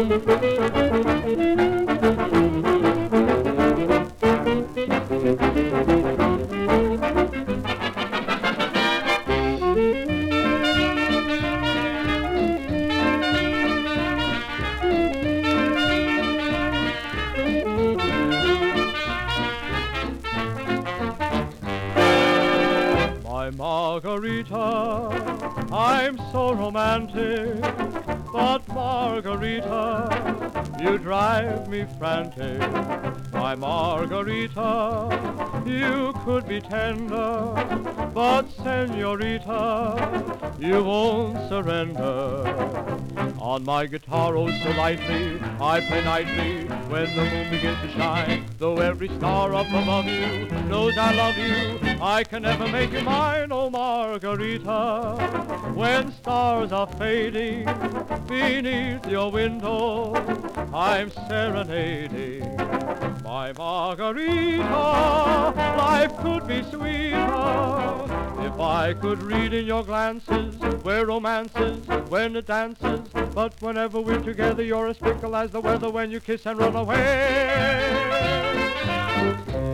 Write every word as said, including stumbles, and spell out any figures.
My Margarita, I'm so romantic, but Margarita, you drive me frantic. My Margarita, you could be tender, but Senorita, you won't surrender. On my guitar, oh so lightly, I play nightly when the moon begins to shine. Though every star up above you knows I love you, I can never make you mine, oh Margarita. When stars are fading beneath your window, I'm serenading. My Margarita, life could be sweeter if I could read in your glances where romance is, when it dances. But whenever we're together, you're as fickle as the weather when you kiss and run away.